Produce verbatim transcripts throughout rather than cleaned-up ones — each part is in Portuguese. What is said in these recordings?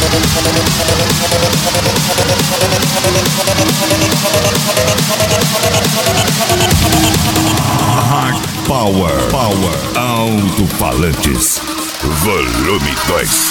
Hard Power, Power, Alto-Falantes, volume dois.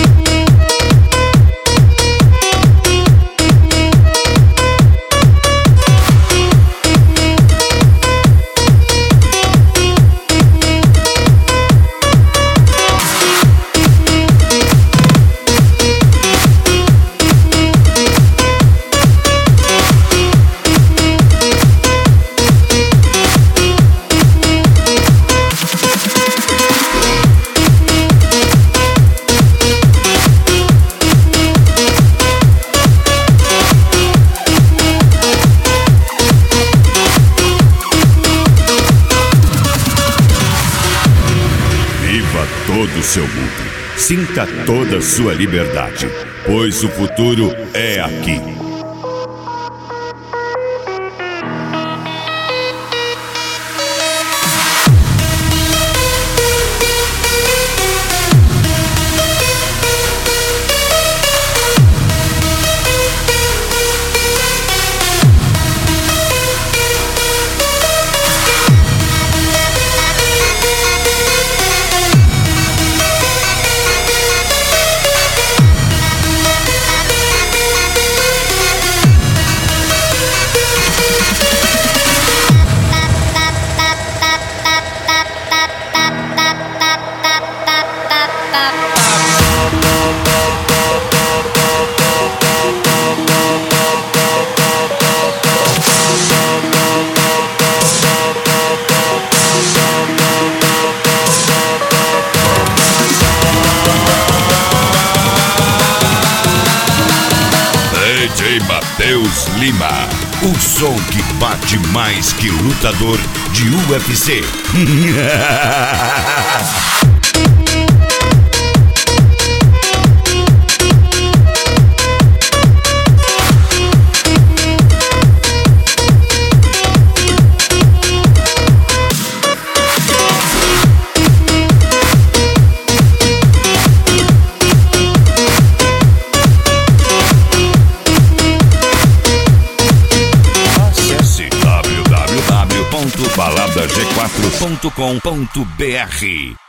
Todo o seu mundo. Sinta toda a sua liberdade, pois o futuro é aqui. D J Matheus Lima, o som que bate mais que lutador de U F C. balada g quatro ponto com ponto br